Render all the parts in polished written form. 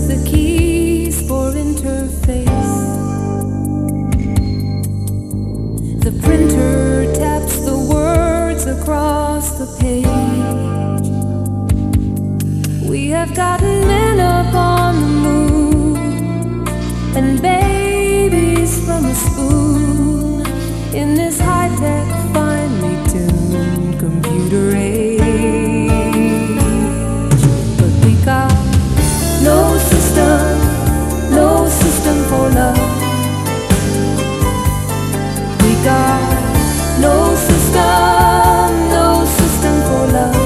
the keys for interface. The printer taps the words across the page. We have gotten men up on the moon and babies from a spoon in this high-tech, finely tuned computer age. But we got no system for love. We got no system for love.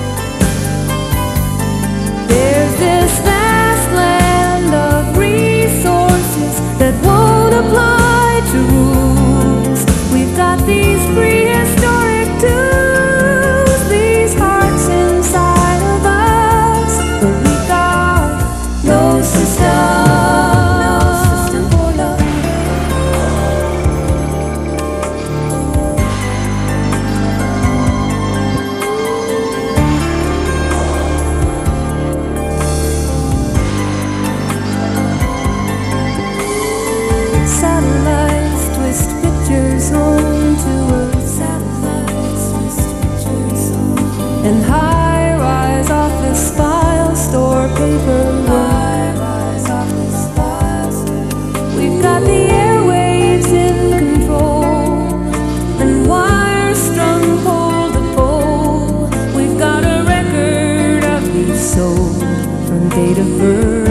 There's this vast land of resources that won't apply to rules. We've got these prehistoric tools, these hearts inside of us, but we got no system for love. Satellites twist pictures onto Earth. Satellites twist pictures on. And high-rise office files store paperwork. High-rise office files. We've got the airwaves in control and wires strung pole to pole. We've got a record of your soul from date of birth.